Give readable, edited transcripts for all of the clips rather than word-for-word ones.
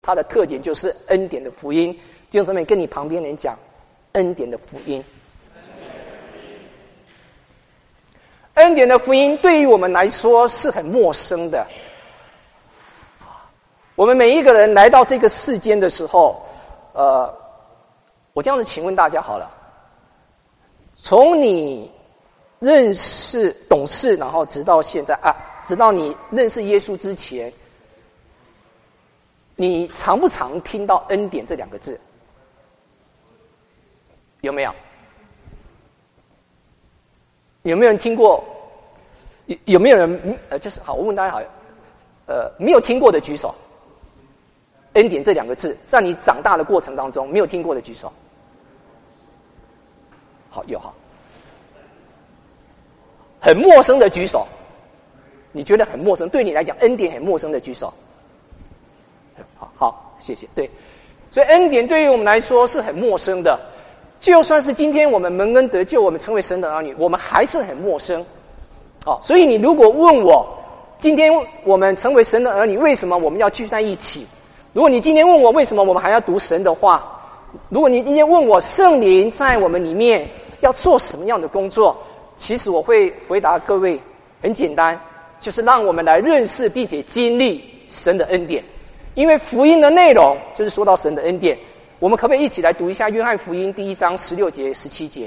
它的特点就是恩典的福音。弟兄姊妹，跟你旁边人讲恩典的福音。恩典的福音对于我们来说是很陌生的。我们每一个人来到这个世间的时候，我这样子请问大家好了，从你认识懂事，然后直到现在直到你认识耶稣之前，你常不常听到恩典这两个字？有没有？有没有人听过？有没有人就是好？我问大家好，没有听过的举手。恩典这两个字，在你长大的过程当中没有听过的举手。好，有好。很陌生的举手，你觉得很陌生，对你来讲恩典很陌生的举手。好，谢谢。对，所以恩典对于我们来说是很陌生的。就算是今天我们蒙恩得救，我们成为神的儿女，我们还是很陌生。所以你如果问我，今天我们成为神的儿女，为什么我们要聚在一起？如果你今天问我为什么我们还要读神的话，如果你今天问我圣灵在我们里面要做什么样的工作，其实我会回答各位很简单，就是让我们来认识并且经历神的恩典。因为福音的内容就是说到神的恩典。我们可不可以一起来读一下约翰福音第1章16节17节？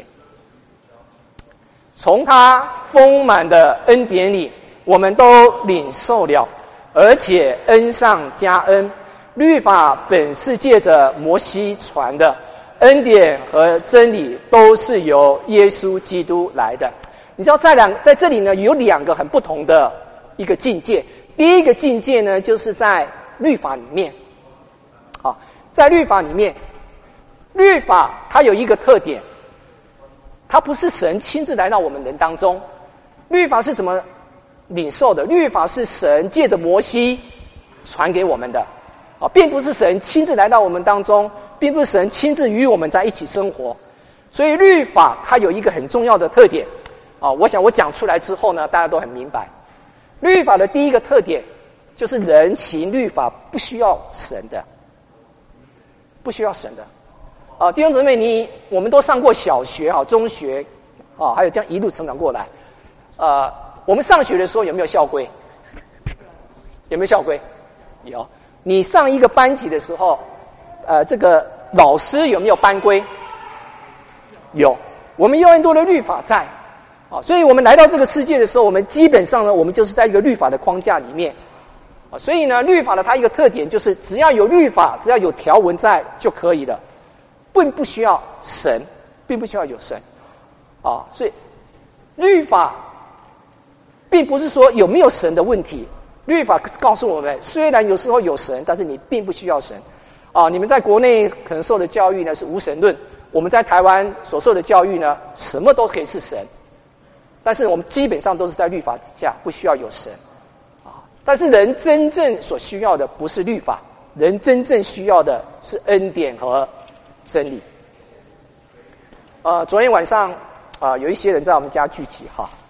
从他丰满的恩典里，我们都领受了，而且恩上加恩。律法本是借着摩西传的，恩典和真理都是由耶稣基督来的。你知道在这里呢，有两个很不同的一个境界。第一个境界呢，就是在律法里面。在律法里面，律法它有一个特点，它不是神亲自来到我们人当中。律法是怎么领受的？律法是神借着摩西传给我们的。并不是神亲自来到我们当中，并不是神亲自与我们在一起生活。所以律法它有一个很重要的特点。我想我讲出来之后呢，大家都很明白。律法的第一个特点就是人行律法不需要神的，不需要神的。弟兄姊妹，我们都上过小学中学还有这样一路成长过来。我们上学的时候有没有校规？有没有校规？有。你上一个班级的时候，这个老师有没有班规？有。我们有很多的律法在，所以我们来到这个世界的时候，我们基本上呢，我们就是在一个律法的框架里面。所以呢，律法的它一个特点就是，只要有律法，只要有条文在就可以了，并不需要神，并不需要有神。所以律法并不是说有没有神的问题。律法告诉我们，虽然有时候有神，但是你并不需要神。你们在国内可能受的教育呢是无神论，我们在台湾所受的教育呢，什么都可以是神，但是我们基本上都是在律法之下，不需要有神。但是人真正所需要的不是律法，人真正需要的是恩典和真理。昨天晚上有一些人在我们家聚集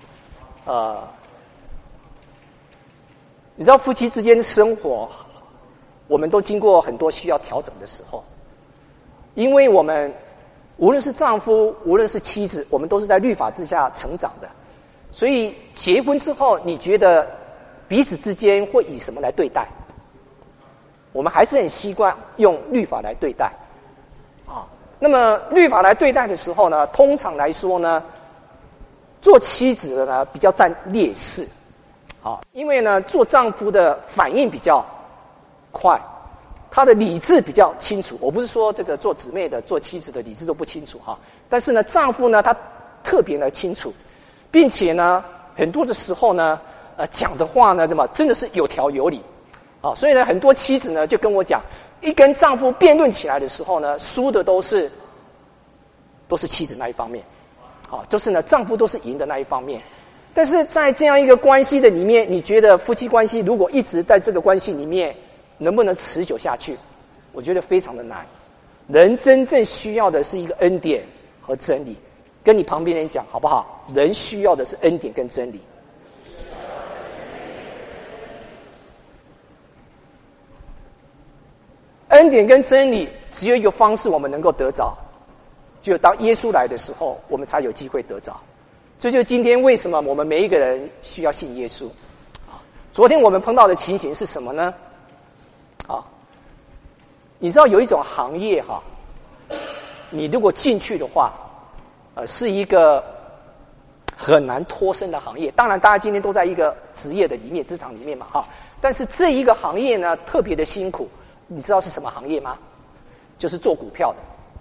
你知道夫妻之间的生活，我们都经过很多需要调整的时候，因为我们无论是丈夫，无论是妻子，我们都是在律法之下成长的，所以结婚之后，你觉得彼此之间会以什么来对待？我们还是很习惯用律法来对待。那么律法来对待的时候呢，通常来说呢，做妻子的呢比较占劣势。因为呢，做丈夫的反应比较快，他的理智比较清楚。我不是说这个做姊妹的、做妻子的理智都不清楚但是呢，丈夫呢，他特别的清楚，并且呢，很多的时候呢，讲的话呢，真的是有条有理所以呢，很多妻子呢就跟我讲，一跟丈夫辩论起来的时候呢，输的都是妻子那一方面就是呢，丈夫都是赢的那一方面。但是在这样一个关系的里面，你觉得夫妻关系如果一直在这个关系里面，能不能持久下去？我觉得非常的难。人真正需要的是一个恩典和真理。跟你旁边人讲好不好？人需要的是恩典跟真理。 典跟真理只有一个方式我们能够得着，只有当耶稣来的时候，我们才有机会得着。这就是今天为什么我们每一个人需要信耶稣。昨天我们碰到的情形是什么呢？你知道有一种行业你如果进去的话，是一个很难脱身的行业。当然，大家今天都在一个职业的里面、职场里面嘛，但是这一个行业呢，特别的辛苦。你知道是什么行业吗？就是做股票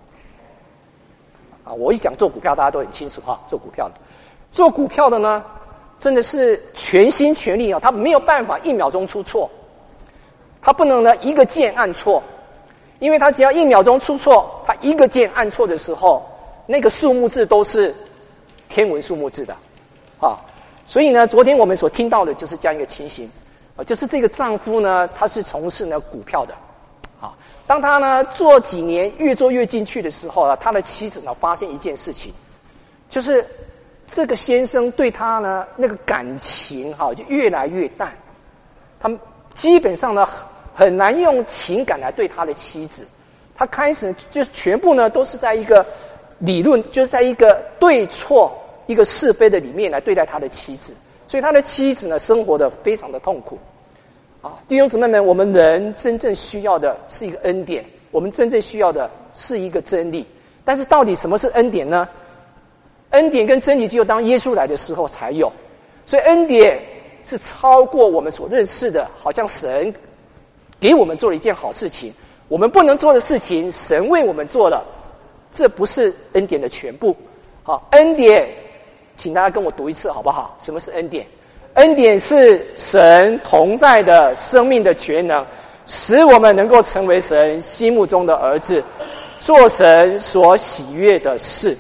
的。我一讲做股票，大家都很清楚做股票的，做股票的呢，真的是全心全力他没有办法1秒钟出错，他不能呢一个键按错。因为他只要1秒钟出错，他一个键按错的时候，那个数目字都是天文数目字的，所以呢，昨天我们所听到的就是这样一个情形，就是这个丈夫呢，他是从事呢股票的，当他呢做几年越做越进去的时候他的妻子呢发现一件事情，就是这个先生对他呢那个感情就越来越淡，他们基本上呢很难用情感来对他的妻子，他开始就全部呢都是在一个理论，就是在一个对错、一个是非的里面来对待他的妻子，所以他的妻子呢生活的非常的痛苦。弟兄姊妹们，我们人真正需要的是一个恩典，我们真正需要的是一个真理。但是到底什么是恩典呢？恩典跟真理只有当耶稣来的时候才有，所以恩典是超过我们所认识的，好像神给我们做了一件好事情，我们不能做的事情，神为我们做了，这不是恩典的全部。恩典，请大家跟我读一次好不好？什么是恩典？恩典是神同在的生命的全能，使我们能够成为神心目中的儿子，做神所喜悦的事。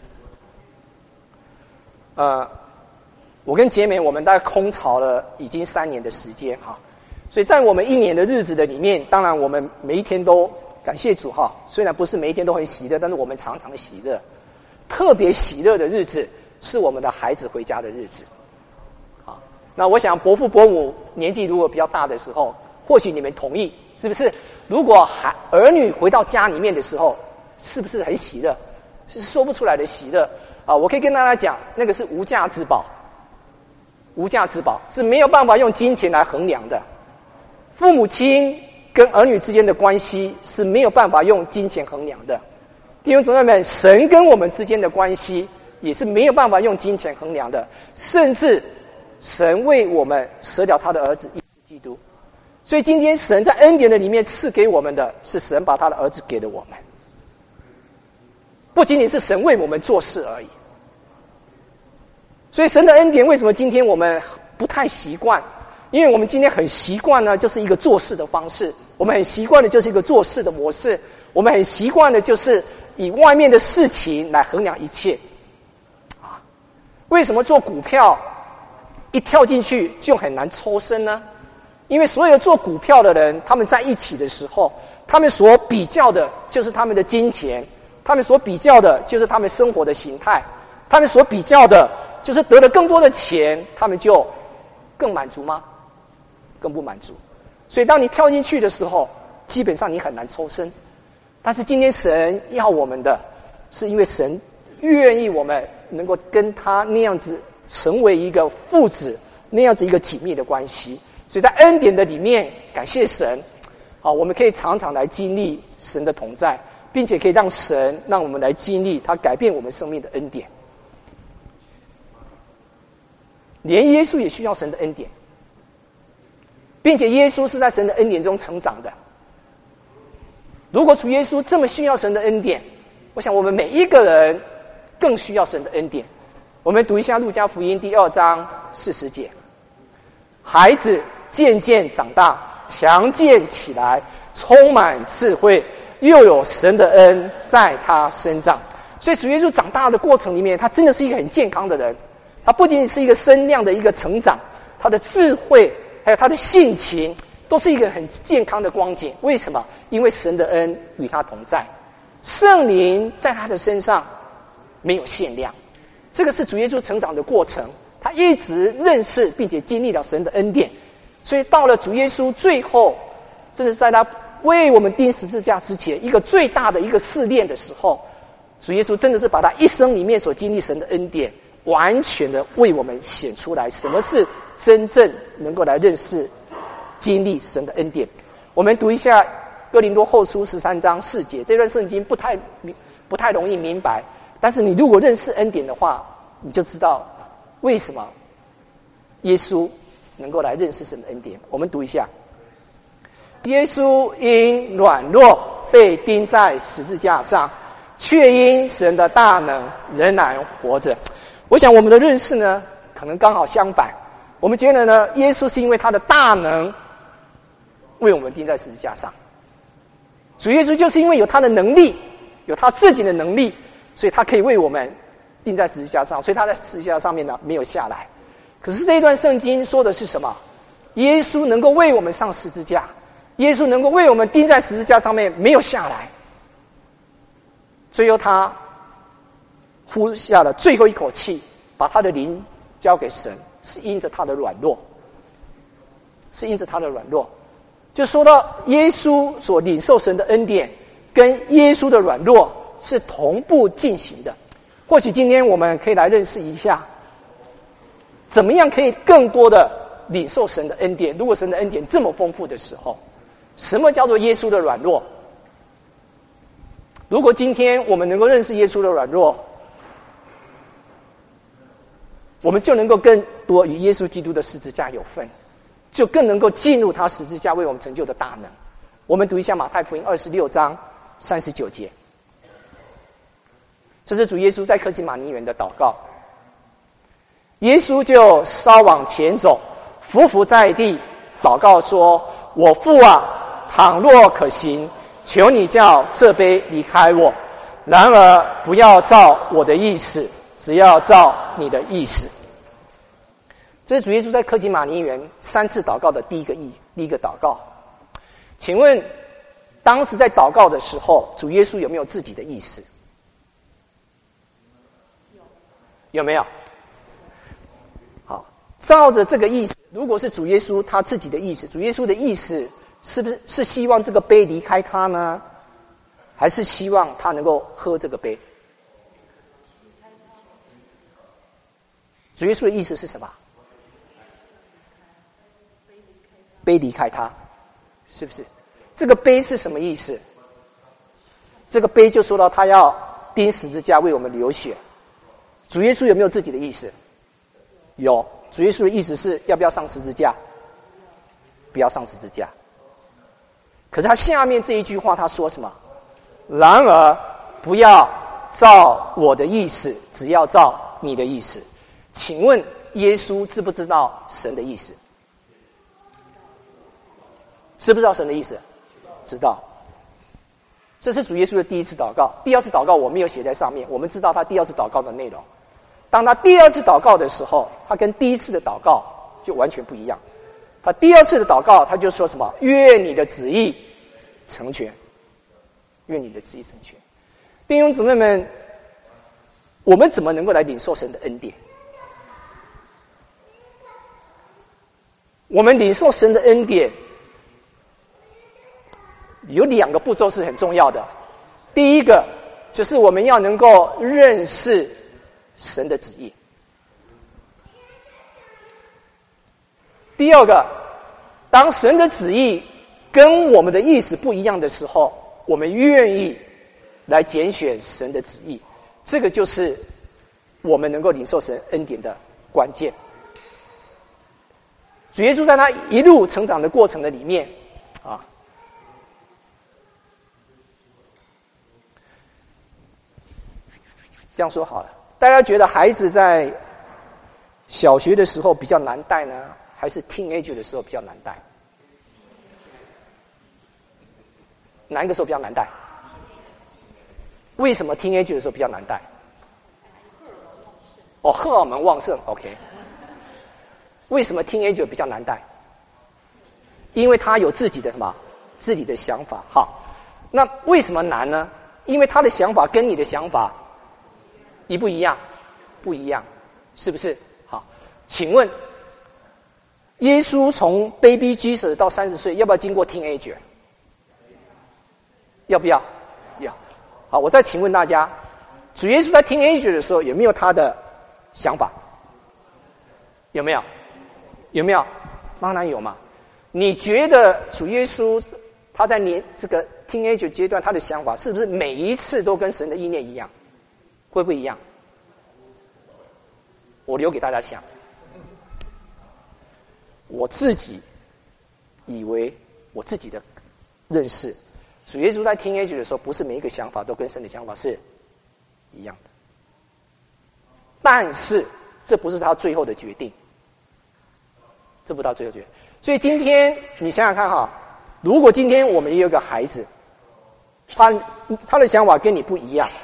我跟杰美我们大概空巢了已经3年的时间所以在我们1年的日子的里面，当然我们每一天都感谢主虽然不是每一天都很喜乐，但是我们常常喜乐。特别喜乐的日子是我们的孩子回家的日子。那我想伯父伯母年纪如果比较大的时候，或许你们同意，是不是？如果儿女回到家里面的时候，是不是很喜乐？是说不出来的喜乐我可以跟大家讲，那个是无价之宝，无价之宝是没有办法用金钱来衡量的。父母亲跟儿女之间的关系是没有办法用金钱衡量的。弟兄姊妹们，神跟我们之间的关系也是没有办法用金钱衡量的，甚至神为我们舍了他的儿子耶稣基督。所以今天神在恩典的里面赐给我们的是神把他的儿子给了我们，不仅仅是神为我们做事而已。所以神的恩典为什么今天我们不太习惯？因为我们今天很习惯呢，就是一个做事的方式，我们很习惯的就是一个做事的模式，我们很习惯的就是以外面的事情来衡量一切。为什么做股票一跳进去就很难抽身呢？因为所有做股票的人，他们在一起的时候，他们所比较的就是他们的金钱，他们所比较的就是他们生活的形态，他们所比较的就是得了更多的钱，他们就更满足吗？更不满足。所以当你跳进去的时候，基本上你很难抽身。但是今天神要我们的，是因为神愿意我们能够跟他那样子成为一个父子，那样子一个紧密的关系。所以在恩典的里面，感谢神我们可以常常来经历神的同在，并且可以让神让我们来经历他改变我们生命的恩典。连耶稣也需要神的恩典，并且耶稣是在神的恩典中成长的。如果主耶稣这么需要神的恩典，我想我们每一个人更需要神的恩典。我们读一下路加福音第2章40节，孩子渐渐长大，强健起来，充满智慧，又有神的恩在他身上。所以主耶稣长大的过程里面，他真的是一个很健康的人。他不仅仅是一个身量的一个成长，他的智慧还有他的性情都是一个很健康的光景。为什么？因为神的恩与他同在，圣灵在他的身上没有限量。这个是主耶稣成长的过程，他一直认识并且经历了神的恩典。所以到了主耶稣最后，真的是在他为我们钉十字架之前，一个最大的一个试炼的时候，主耶稣真的是把他一生里面所经历神的恩典，完全的为我们显出来，什么是真正能够来认识、经历神的恩典。我们读一下哥林多后书13章4节，这段圣经不太容易明白，但是你如果认识恩典的话，你就知道为什么耶稣能够来认识神的恩典。我们读一下：耶稣因软弱被钉在十字架上，却因神的大能仍然活着。我想我们的认识呢，可能刚好相反。我们觉得呢，耶稣是因为他的大能为我们钉在十字架上。主耶稣就是因为有他的能力，有他自己的能力，所以他可以为我们钉在十字架上，所以他在十字架上面呢没有下来。可是这一段圣经说的是什么？耶稣能够为我们上十字架，耶稣能够为我们钉在十字架上面没有下来，最后他呼下了最后一口气，把他的灵交给神，是因着他的软弱，是因着他的软弱。就说到耶稣所领受神的恩典跟耶稣的软弱是同步进行的。或许今天我们可以来认识一下，怎么样可以更多的领受神的恩典。如果神的恩典这么丰富的时候，什么叫做耶稣的软弱？如果今天我们能够认识耶稣的软弱，我们就能够更多与耶稣基督的十字架有份，就更能够进入他十字架为我们成就的大能。我们读一下马太福音26章39节，这是主耶稣在客西马尼园的祷告。耶稣就稍往前走，伏伏在地，祷告说：我父啊，倘若可行，求你叫这杯离开我，然而不要照我的意思，只要照你的意思。这是主耶稣在客西马尼园3次祷告的第一个祷告。请问当时在祷告的时候，主耶稣有没有自己的意思？有没有？好，照着这个意思，如果是主耶稣他自己的意思，主耶稣的意思是不是希望这个杯离开他呢？还是希望他能够喝这个杯？主耶稣的意思是什么？杯离开他，是不是？这个杯是什么意思？这个杯就说到他要钉十字架为我们流血。主耶稣有没有自己的意思？有。主耶稣的意思是要不要上十字架？不要上十字架。可是他下面这一句话他说什么？然而不要照我的意思，只要照你的意思。请问耶稣知不知道神的意思？知不知道神的意思？知道。这是主耶稣的第一次祷告。第二次祷告我没有写在上面，我们知道他第二次祷告的内容。当他第二次祷告的时候，他跟第一次的祷告就完全不一样。他第二次的祷告，他就说什么？愿你的旨意成全，愿你的旨意成全。弟兄姊妹们，我们怎么能够来领受神的恩典？我们领受神的恩典有2个步骤是很重要的。第一个就是我们要能够认识神的旨意。第二个，当神的旨意跟我们的意思不一样的时候，我们愿意来拣选神的旨意，这个就是我们能够领受神恩典的关键。主耶稣在他一路成长的过程的里面啊，这样说好了，大家觉得孩子在小学的时候比较难带呢，还是 teenager 的时候比较难带？哪一个时候比较难带？为什么 teenager 的时候比较难带？哦，荷尔蒙旺盛 ，OK。为什么 teenager 比较难带？因为他有自己的什么？自己的想法。好，那为什么难呢？因为他的想法跟你的想法一不一样？不一样，是不是？好，请问，耶稣从 baby Jesus 到30岁，要不要经过 teenager？ 要不要？要。好，我再请问大家，主耶稣在听 teenager 的时候有没有他的想法？有没有？有没有？当然有嘛。你觉得主耶稣他在这个 teenager 阶段他的想法是不是每一次都跟神的意念一样？会不会一样？我留给大家想。我自己以为我自己的认识，主耶稣在听 teenager 的时候，不是每一个想法都跟神的想法是一样的。但是这不是他最后的决定，这不是他最后决定。所以今天你想想看哈，如果今天我们也有个孩子，他的想法跟你不一样，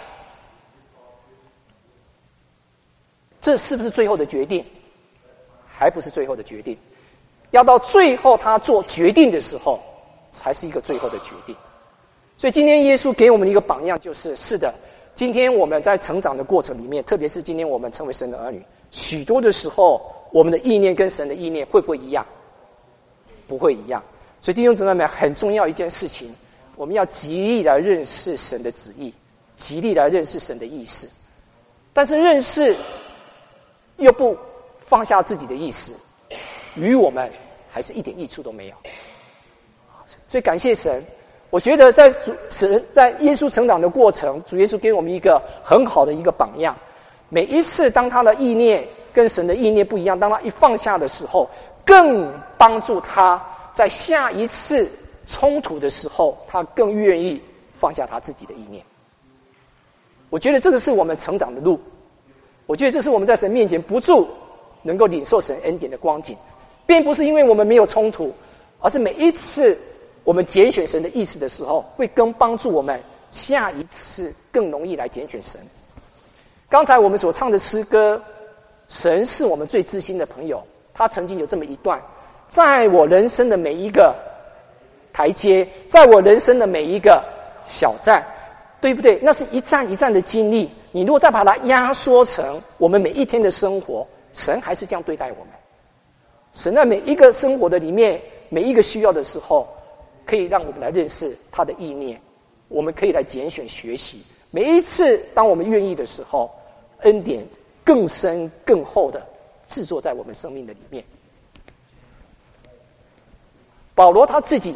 这是不是最后的决定？还不是最后的决定，要到最后他做决定的时候，才是一个最后的决定。所以今天耶稣给我们的一个榜样就是：是的，今天我们在成长的过程里面，特别是今天我们成为神的儿女，许多的时候，我们的意念跟神的意念会不会一样？不会一样。所以弟兄姊妹们，很重要一件事情，我们要极力来认识神的旨意，极力来认识神的意思。但是认识又不放下自己的意思，与我们还是一点益处都没有。所以感谢神，我觉得在耶稣成长的过程，主耶稣给我们一个很好的一个榜样。每一次当他的意念跟神的意念不一样，当他一放下的时候，更帮助他在下一次冲突的时候，他更愿意放下他自己的意念。我觉得这个是我们成长的路，我觉得这是我们在神面前不住能够领受神恩典的光景，并不是因为我们没有冲突，而是每一次我们拣选神的意思的时候，会更帮助我们下一次更容易来拣选神。刚才我们所唱的诗歌，神是我们最知心的朋友，他曾经有这么一段：在我人生的每一个台阶，在我人生的每一个小站，对不对？那是一站一站的经历。你如果再把它压缩成我们每一天的生活，神还是这样对待我们。神在每一个生活的里面，每一个需要的时候，可以让我们来认识他的意念，我们可以来拣选学习。每一次当我们愿意的时候，恩典更深更厚的制作在我们生命的里面。保罗他自己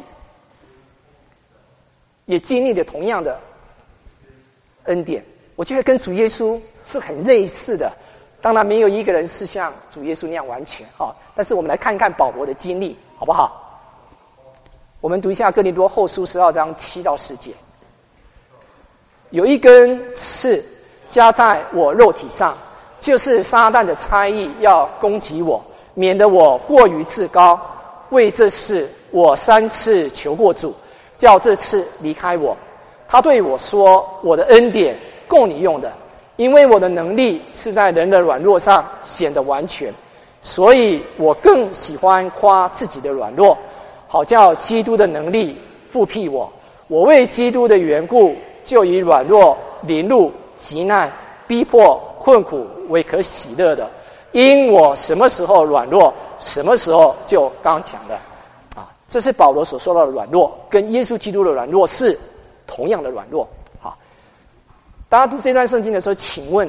也经历了同样的恩典，我觉得跟主耶稣是很类似的。当然没有一个人是像主耶稣那样完全哈，但是我们来看看保罗的经历，好不好？我们读一下哥林多后书12章7到10节。有一根刺加在我肉体上，就是撒旦的差役要攻击我，免得我过于自高。为这事我3次求过主，叫这次离开我。他对我说：我的恩典够你用的，因为我的能力是在人的软弱上显得完全。所以我更喜欢夸自己的软弱，好叫基督的能力复辟我。我为基督的缘故，就以软弱、凌辱、急难、逼迫、困苦为可喜乐的，因我什么时候软弱，什么时候就刚强了。这是保罗所说到的软弱，跟耶稣基督的软弱是同样的软弱。好，大家读这段圣经的时候，请问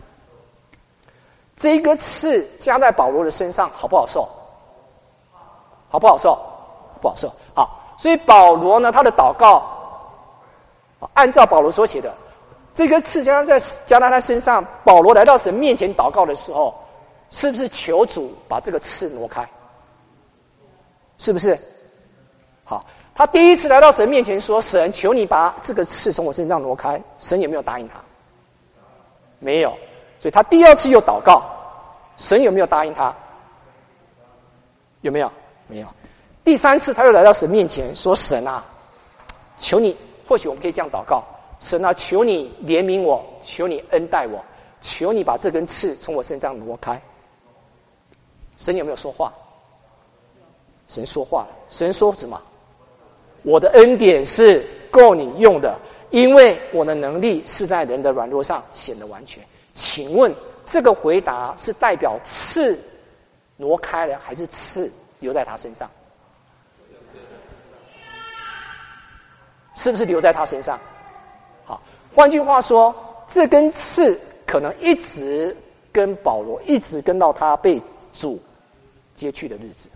这个刺加在保罗的身上好不好受？好不好受？不好受。好，所以保罗呢，他的祷告，按照保罗所写的，这个刺加在他身上，保罗来到神面前祷告的时候，是不是求主把这个刺挪开？是不是？好，他第一次来到神面前说：神，求你把这个刺从我身上挪开。神有没有答应他？没有。所以他第二次又祷告，神有没有答应他？有没有？没有。第3次他又来到神面前说：神啊，求你，或许我们可以这样祷告：神啊，求你怜悯我，求你恩待我，求你把这根刺从我身上挪开。神有没有说话？神说话了。神说什么？我的恩典是够你用的，因为我的能力是在人的软弱上显得完全。请问这个回答是代表刺挪开了，还是刺留在他身上？ 是不是留在他身上？好，换句话说，这根刺可能一直跟保罗，一直跟到他被主接去的日子。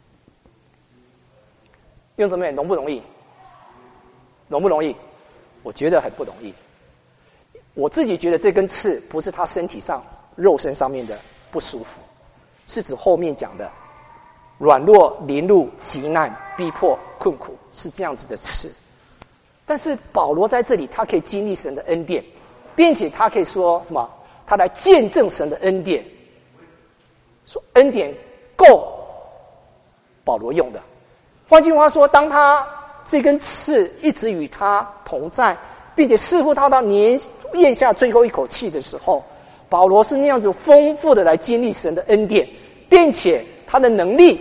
用怎么样？容不容易？容不容易？我觉得很不容易。我自己觉得这根刺不是他身体上、肉身上面的不舒服，是指后面讲的软弱、凌辱、急难、逼迫、困苦，是这样子的刺。但是保罗在这里，他可以经历神的恩典，并且他可以说什么？他来见证神的恩典，说恩典够保罗用的。换句话说，当他这根刺一直与他同在，并且似乎他到咽下最后一口气的时候，保罗是那样子丰富的来经历神的恩典，并且他的能力，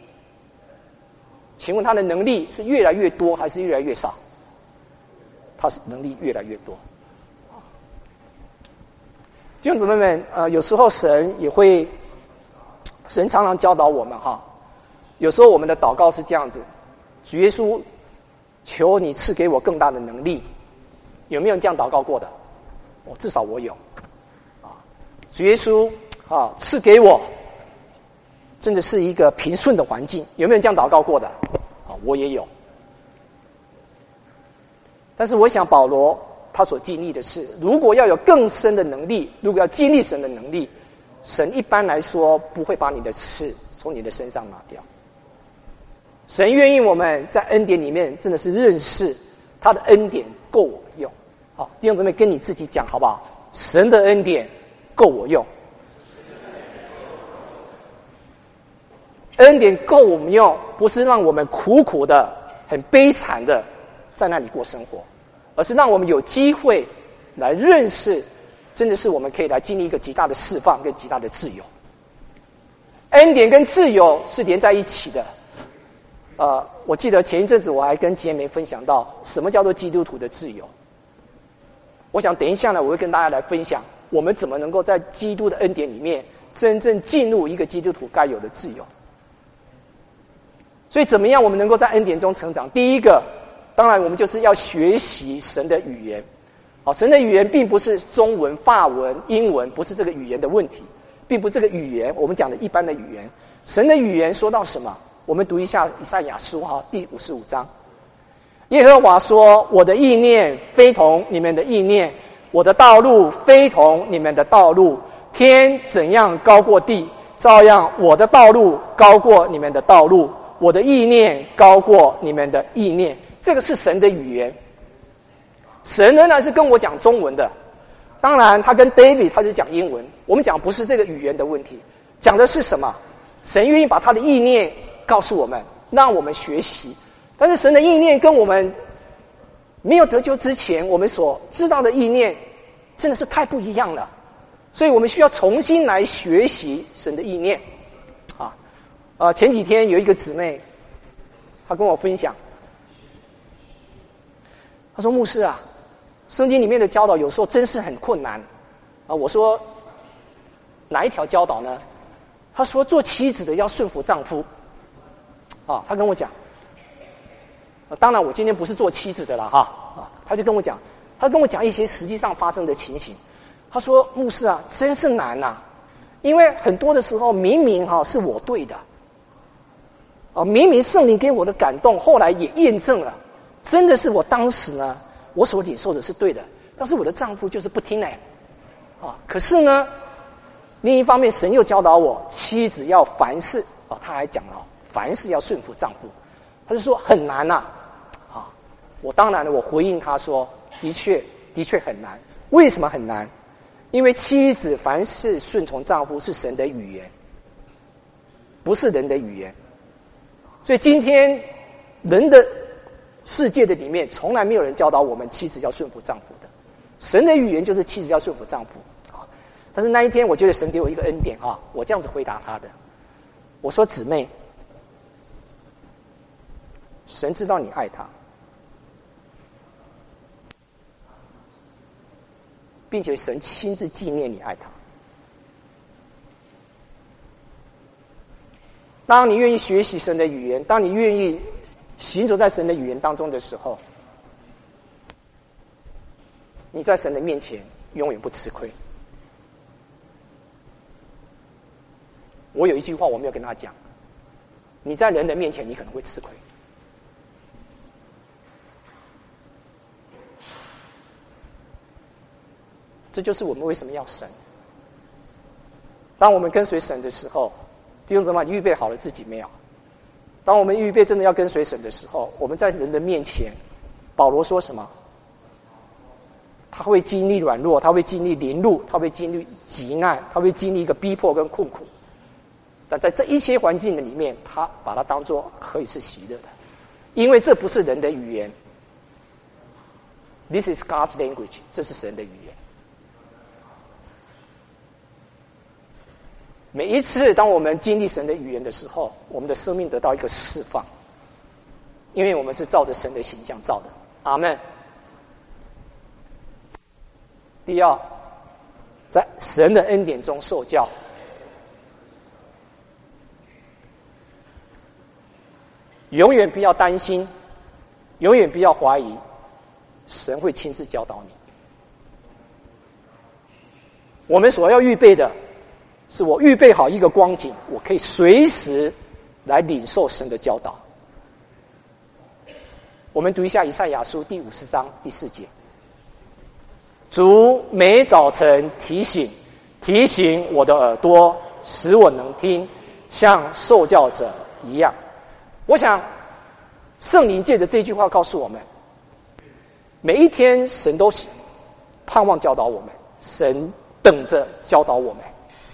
请问他的能力是越来越多还是越来越少？他是能力越来越多。弟兄姊妹们，有时候神常常教导我们哈。有时候我们的祷告是这样子：主耶稣，求你赐给我更大的能力。有没有这样祷告过的？至少我有。主耶稣赐给我，真的是一个平顺的环境。有没有这样祷告过的？我也有。但是我想保罗他所经历的是，如果要有更深的能力，如果要经历神的能力，神一般来说不会把你的刺从你的身上拿掉。神愿意我们在恩典里面真的是认识他的恩典够我们用。好，弟兄姊妹，跟你自己讲好不好？神的恩典够我用，恩典够我们用，不是让我们苦苦的、很悲惨的在那里过生活，而是让我们有机会来认识，真的是我们可以来经历一个极大的释放跟极大的自由。恩典跟自由是连在一起的。我记得前一阵子我还跟姐妹分享到，什么叫做基督徒的自由。我想等一下呢，我会跟大家来分享，我们怎么能够在基督的恩典里面，真正进入一个基督徒该有的自由。所以怎么样我们能够在恩典中成长？第一个，当然我们就是要学习神的语言。神的语言并不是中文、法文、英文，不是这个语言的问题，并不是这个语言我们讲的一般的语言。神的语言说到什么？我们读一下以赛亚书第55章。耶和华说：我的意念非同你们的意念，我的道路非同你们的道路。天怎样高过地，照样我的道路高过你们的道路，我的意念高过你们的意念。这个是神的语言。神仍然是跟我讲中文的，当然他跟 David 他是讲英文。我们讲不是这个语言的问题，讲的是什么？神愿意把他的意念告诉我们，让我们学习。但是神的意念跟我们没有得救之前我们所知道的意念真的是太不一样了，所以我们需要重新来学习神的意念。前几天有一个姊妹，她跟我分享，她说：牧师啊，圣经里面的教导有时候真是很困难。我说哪一条教导呢？她说做妻子的要顺服丈夫。她跟我讲，当然我今天不是做妻子的了她就跟我讲，她跟我讲一些实际上发生的情形。她说：牧师啊，真是难啊，因为很多的时候明明是我对的，明明圣灵给我的感动后来也验证了，真的是我当时呢我所领受的是对的，但是我的丈夫就是不听可是呢另一方面神又教导我妻子要凡事他还讲了凡事要顺服丈夫。他就说很难我当然我回应他说的确很难。为什么很难？因为妻子凡事顺从丈夫是神的语言，不是人的语言。所以今天人的世界的里面从来没有人教导我们妻子要顺服丈夫的，神的语言就是妻子要顺服丈夫。但是那一天我觉得神给我一个恩典我这样子回答他的，我说姊妹，神知道你爱他，并且神亲自纪念你爱他。当你愿意学习神的语言，当你愿意行走在神的语言当中的时候， 你在神的面前永远不吃亏。我有一句话我没有跟他讲，你在人的面前你可能会吃亏。这就是我们为什么要神。当我们跟随神的时候，弟兄姊妹，你预备好了自己没有？当我们预备真的要跟随神的时候，我们在人的面前，保罗说什么？他会经历软弱，他会经历凌辱，他会经历急难，他会经历一个逼迫跟困苦。但在这一些环境的里面，他把它当作可以是喜乐的，因为这不是人的语言。This is God's language， 这是神的语言。每一次当我们经历神的语言的时候，我们的生命得到一个释放，因为我们是照着神的形象造的。阿们。第二，在神的恩典中受教，永远不要担心，永远不要怀疑，神会亲自教导你。我们所要预备的是，我预备好一个光景，我可以随时来领受神的教导。我们读一下以赛亚书第50章第4节。主每早晨提醒我的耳朵，使我能听，像受教者一样。我想圣灵借着这句话告诉我们，每一天神都盼望教导我们，神等着教导我们。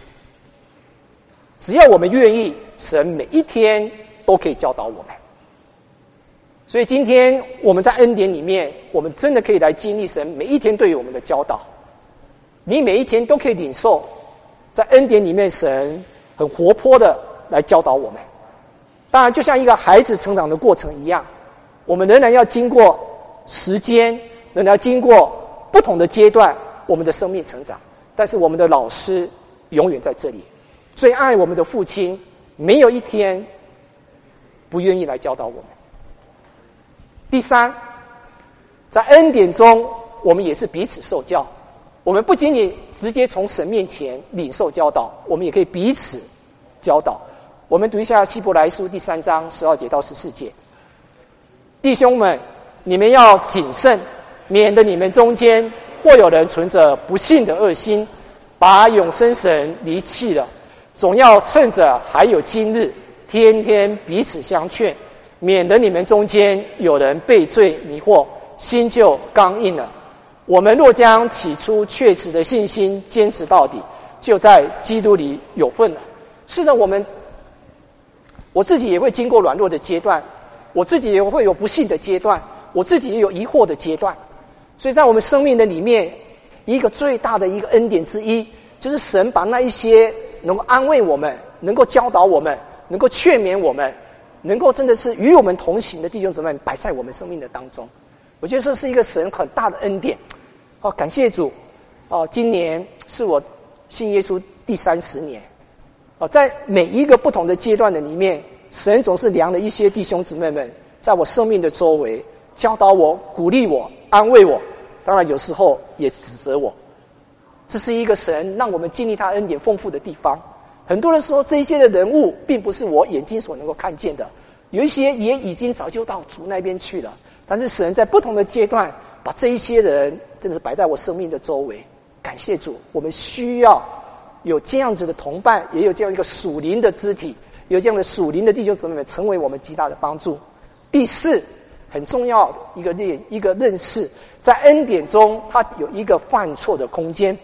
只要我们愿意，神每一天都可以教导我们。所以今天我们在恩典里面，我们真的可以来经历神每一天对于我们的教导。你每一天都可以领受在恩典里面神很活泼的来教导我们。当然就像一个孩子成长的过程一样，我们仍然要经过时间，仍然要经过不同的阶段我们的生命成长。但是我们的老师永远在这里，最爱我们的父亲没有一天不愿意来教导我们。第三，在恩典中我们也是彼此受教。我们不仅仅直接从神面前领受教导，我们也可以彼此教导。我们读一下希伯来书第3章12节到14节。弟兄们，你们要谨慎，免得你们中间或有人存着不信的恶心，把永生神离弃了。总要趁着还有今日，天天彼此相劝，免得你们中间有人被罪迷惑，心就刚硬了。我们若将起初确实的信心坚持到底，就在基督里有份了。是的，我自己也会经过软弱的阶段，我自己也会有不信的阶段，我自己也有疑惑的阶段。所以在我们生命的里面，一个最大的一个恩典之一，就是神把那一些能够安慰我们，能够教导我们，能够劝勉我们，能够真的是与我们同行的弟兄姊妹摆在我们生命的当中。我觉得这是一个神很大的恩典。感谢主。今年是我信耶稣第30年。在每一个不同的阶段的里面，神总是量了一些弟兄姊妹们在我生命的周围，教导我、鼓励我、安慰我，当然有时候也指责我。这是一个神让我们经历他恩典丰富的地方。很多人说这一些的人物并不是我眼睛所能够看见的，有一些也已经早就到主那边去了，但是神在不同的阶段把这一些人真的是摆在我生命的周围。感谢主，我们需要有这样子的同伴，也有这样一个属灵的肢体，有这样的属灵的弟兄姊妹们，成为我们极大的帮助。第四，很重要的一个认识，在恩典中它有一个犯错的空间。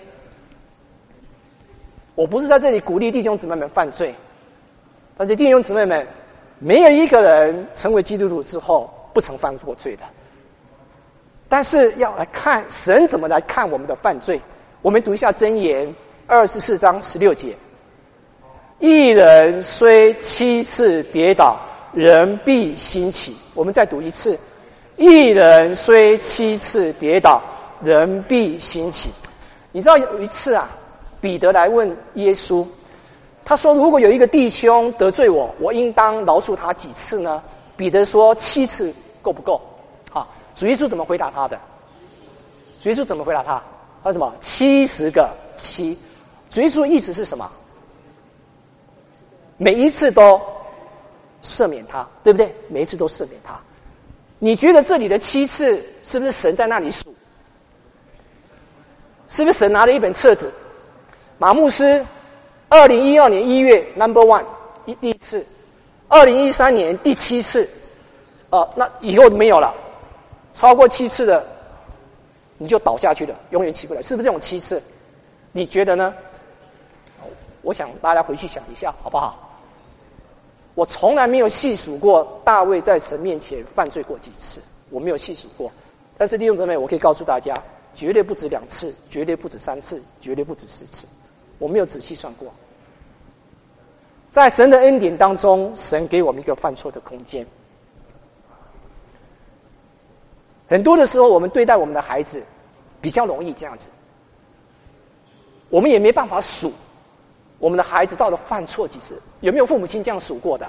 我不是在这里鼓励弟兄姊妹们犯罪，但是弟兄姊妹们，没有一个人成为基督徒之后不曾犯过罪的。但是要来看神怎么来看我们的犯罪。我们读一下箴言24章16节。一人虽7次跌倒，人必兴起。我们再读一次。一人虽7次跌倒，人必兴起。你知道有一次彼得来问耶稣，他说如果有一个弟兄得罪我，我应当饶恕他几次呢？彼得说7次够不够？主耶稣怎么回答他的？ 主耶稣怎么回答他？他说什么？70个7。主耶稣的意思是什么？每一次都赦免他，对不对？每一次都赦免他。你觉得这里的7次是不是神在那里数？是不是神拿了一本册子？马牧师2012年1月 No.1 第一次，2013年第7次，那以后没有了，超过7次的你就倒下去了，永远起不来，是不是这种7次？你觉得呢？我想大家回去想一下，好不好？我从来没有细数过大卫在神面前犯罪过几次，我没有细数过。但是弟兄姊妹，我可以告诉大家，绝对不止2次，绝对不止3次，绝对不止4次，我没有仔细算过。在神的恩典当中，神给我们一个犯错的空间。很多的时候，我们对待我们的孩子比较容易这样子，我们也没办法数我们的孩子到底犯错几次。有没有父母亲这样数过的？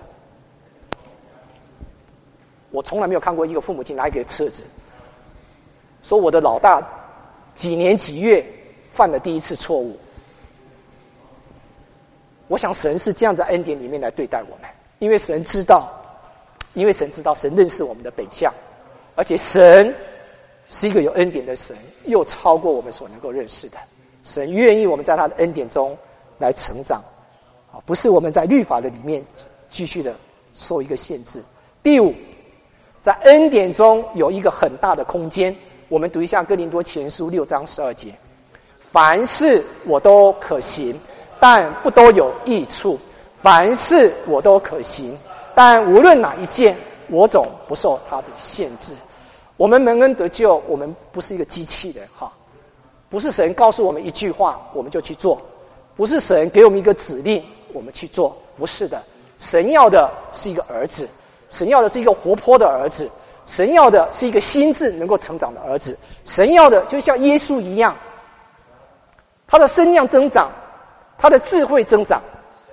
我从来没有看过一个父母亲拿一个册子，说我的老大几年几月犯了第一次错误。我想神是这样在恩典里面来对待我们，因为神知道，神认识我们的本相，而且神是一个有恩典的神，又超过我们所能够认识的。神愿意我们在他的恩典中来成长，不是我们在律法的里面继续的受一个限制。第5，在恩典中有一个很大的空间。我们读一下哥林多前书6章12节：凡事我都可行，但不都有益处；凡事我都可行，但无论哪一件，我总不受它的限制。我们蒙恩得救，我们不是一个机器人，不是神告诉我们一句话我们就去做，不是神给我们一个指令我们去做，不是的。神要的是一个儿子，神要的是一个活泼的儿子，神要的是一个心智能够成长的儿子，神要的就像耶稣一样，他的身量增长，他的智慧增长。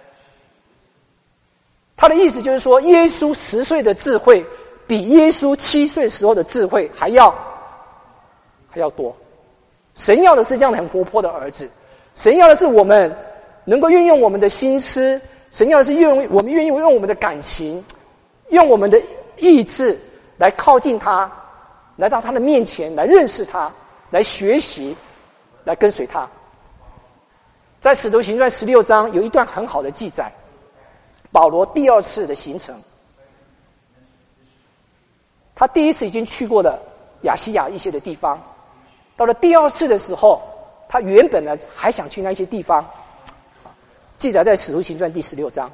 他的意思就是说，耶稣10岁的智慧比耶稣7岁时候的智慧还要多。神要的是这样的很活泼的儿子，神要的是我们能够运用我们的心思，神要的是我们愿意用我们的感情，用我们的意志来靠近他，来到他的面前，来认识他，来学习，来跟随他。在使徒行传16章有一段很好的记载，保罗第2次的行程。他第一次已经去过了亚细亚一些的地方，到了第2次的时候，他原本呢还想去那些地方，记载在使徒行传第16章。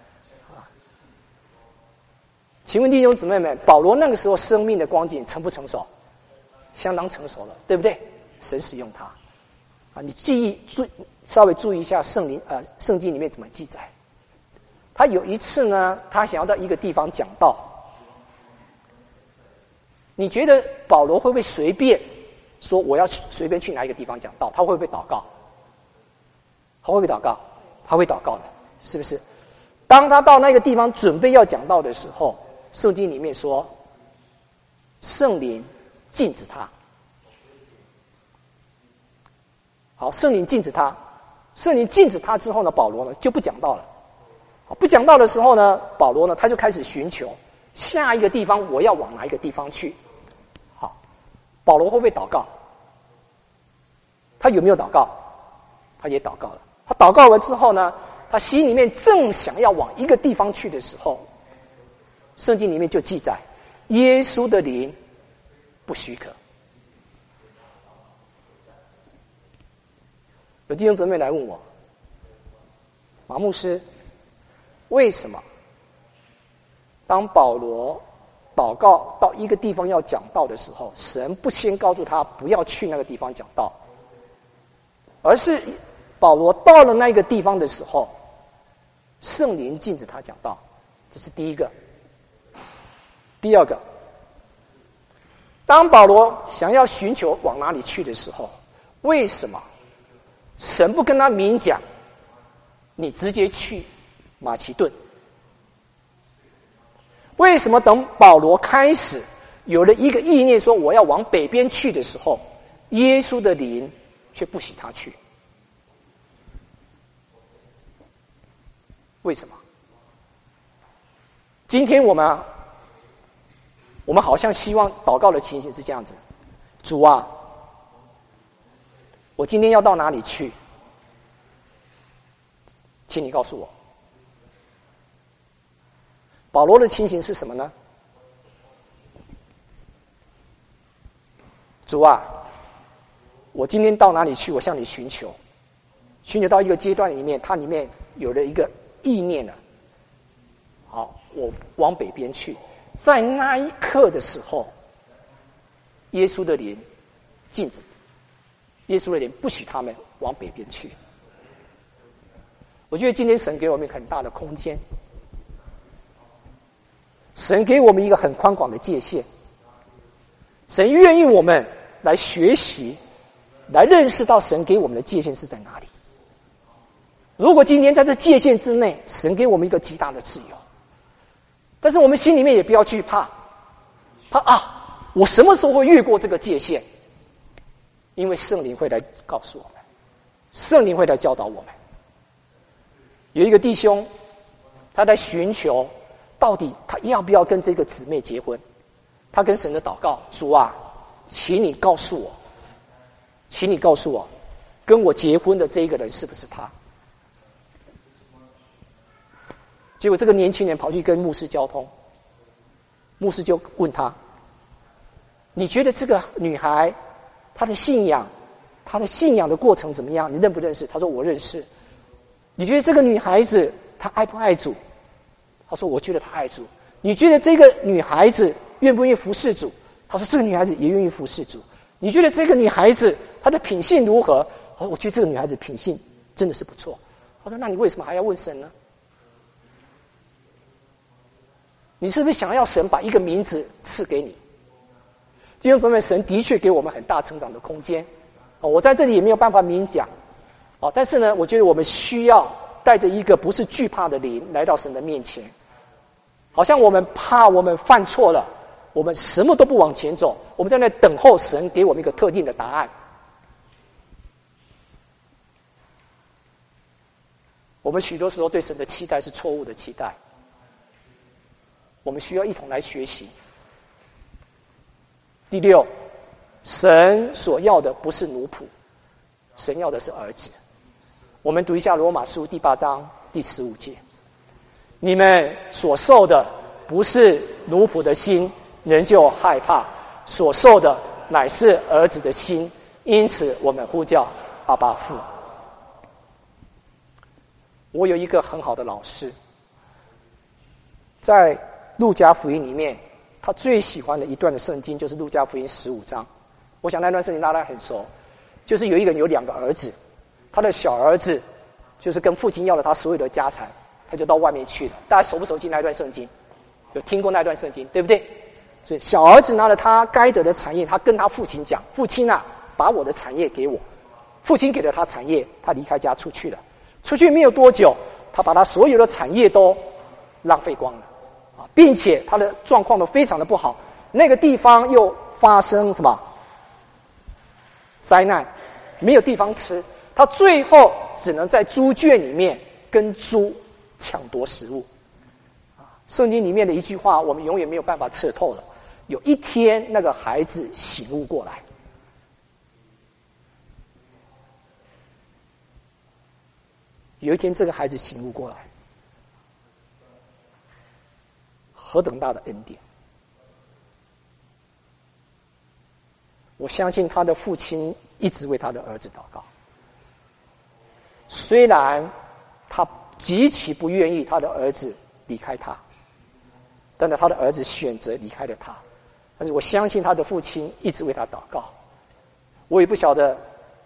请问弟兄姊妹们，保罗那个时候生命的光景成不成熟？相当成熟了，对不对？神使用他你稍微注意一下圣经里面怎么记载。他有一次呢，他想要到一个地方讲道。你觉得保罗会不会随便说我要随便去哪一个地方讲道？他会不会祷告？他会不会祷告？他会祷告的，是不是？当他到那个地方准备要讲道的时候，圣经里面说圣灵禁止他。好，圣灵禁止他，圣灵禁止他之后呢，保罗呢就不讲道了。不讲道的时候呢，保罗呢他就开始寻求下一个地方，我要往哪一个地方去。好，保罗会不会祷告？他有没有祷告？他也祷告了。他祷告了之后呢，他心里面正想要往一个地方去的时候，圣经里面就记载耶稣的灵不许可。有弟兄姊妹来问我，马牧师，为什么当保罗祷告到一个地方要讲道的时候，神不先告诉他不要去那个地方讲道，而是保罗到了那个地方的时候，圣灵禁止他讲道？这是第一个。第二个，当保罗想要寻求往哪里去的时候，为什么神不跟他明讲，你直接去马其顿？为什么等保罗开始有了一个意念说我要往北边去的时候， 耶稣的灵却不许他去。为什么？今天我们好像希望祷告的情形是这样子：主啊，我今天要到哪里去？请你告诉我。保罗的情形是什么呢？主啊，我今天到哪里去？我向你寻求，寻求到一个阶段里面，它里面有了一个意念了。好，我往北边去。在那一刻的时候，耶稣的灵禁止，耶稣的灵不许他们往北边去。我觉得今天神给我们很大的空间，神给我们一个很宽广的界限，神愿意我们来学习，来认识到神给我们的界限是在哪里。如果今天在这界限之内，神给我们一个极大的自由，但是我们心里面也不要惧怕，我什么时候会越过这个界限？因为圣灵会来告诉我们，圣灵会来教导我们。有一个弟兄，他在寻求到底他要不要跟这个姊妹结婚。他跟神的祷告：主啊，请你告诉我，请你告诉我，跟我结婚的这一个人是不是他？结果这个年轻人跑去跟牧师交通，牧师就问他：你觉得这个女孩她的信仰的过程怎么样？你认不认识？他说：我认识。你觉得这个女孩子她爱不爱主？他说：我觉得她爱主。你觉得这个女孩子愿不愿意服侍主？他说：这个女孩子也愿意服侍主。你觉得这个女孩子她的品性如何？他说：我觉得这个女孩子品性真的是不错。他说：那你为什么还要问神呢？你是不是想要神把一个名字赐给你？弟兄姊妹，神的确给我们很大成长的空间。我在这里也没有办法明讲，但是呢，我觉得我们需要带着一个不是惧怕的灵来到神的面前。好像我们怕我们犯错了，我们什么都不往前走，我们在那等候神给我们一个特定的答案。我们许多时候对神的期待是错误的期待。我们需要一同来学习。第六，神所要的不是奴仆，神要的是儿子。我们读一下罗马书第8章第15节：你们所受的不是奴仆的心，人就害怕；所受的乃是儿子的心，因此我们呼叫阿爸父。我有一个很好的老师，在路加福音里面，他最喜欢的一段的圣经就是路加福音15章。我想那段圣经大家很熟，就是有一个人有2个儿子，他的小儿子就是跟父亲要了他所有的家产，他就到外面去了。大家熟不熟悉那段圣经？有听过那段圣经，对不对？所以小儿子拿了他该得的产业，他跟他父亲讲：父亲啊，把我的产业给我。父亲给了他产业，他离开家出去了。出去没有多久，他把他所有的产业都浪费光了。并且他的状况都非常的不好，那个地方又发生什么灾难，没有地方吃，他最后只能在猪圈里面跟猪抢夺食物。圣经里面的一句话，我们永远没有办法彻透了。有一天，那个孩子醒悟过来，有一天这个孩子醒悟过来。何等大的恩典！我相信他的父亲一直为他的儿子祷告，虽然他极其不愿意他的儿子离开他，但是他的儿子选择离开了他。但是我相信他的父亲一直为他祷告。我也不晓得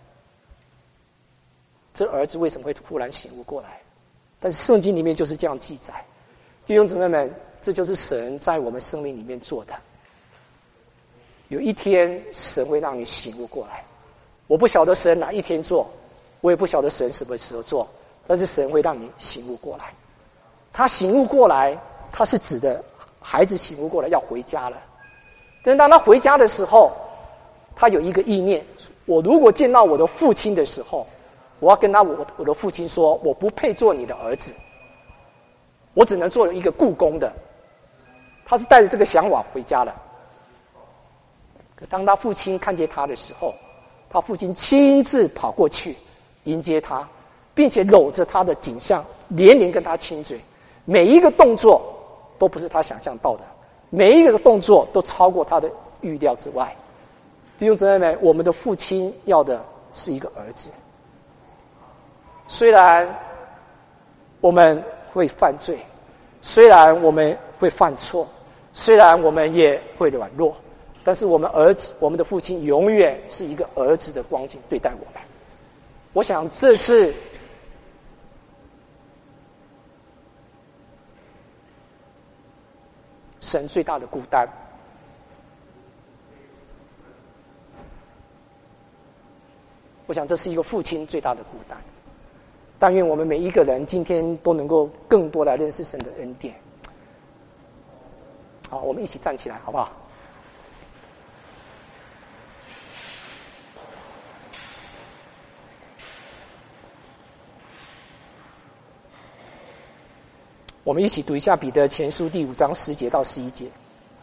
这儿子为什么会突然醒悟过来，但是圣经里面就是这样记载。弟兄姊妹们，这就是神在我们生命里面做的。有一天，神会让你醒悟过来。我不晓得神哪一天做，我也不晓得神什么时候做，但是神会让你醒悟过来。他醒悟过来，他是指的孩子醒悟过来要回家了。但是当他回家的时候， 他有一个意念：我如果见到我的父亲的时候，我要跟我的父亲说，我不配做你的儿子，我只能做一个雇工的。他是带着这个想法回家了。可当他父亲看见他的时候，他父亲亲自跑过去迎接他，并且搂着他的颈项，连连跟他亲嘴。每一个动作都不是他想象到的，每一个动作都超过他的预料之外。弟兄姊妹们，我们的父亲要的是一个儿子。虽然我们会犯罪，虽然我们会犯错，虽然我们也会软弱，但是我们的父亲永远是一个儿子的光景对待我们。我想这是神最大的孤单。我想这是一个父亲最大的孤单。但愿我们每一个人今天都能够更多来认识神的恩典。好，我们一起站起来好不好？我们一起读一下彼得前书第5章10节到11节。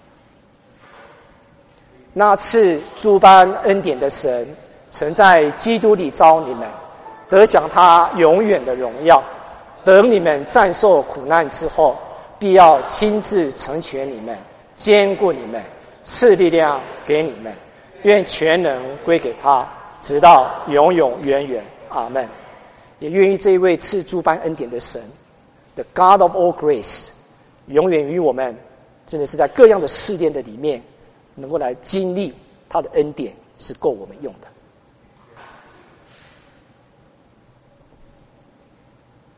那赐诸般恩典的神，曾在基督里召你们，得享他永远的荣耀。等你们战胜苦难之后，必要亲自成全你们，坚固你们，赐力量给你们。愿全能归给他，直到永永远远。阿们。也愿意这一位赐诸般恩典的神， The God of all grace， 永远与我们真的是在各样的试炼的里面，能够来经历他的恩典，是够我们用的。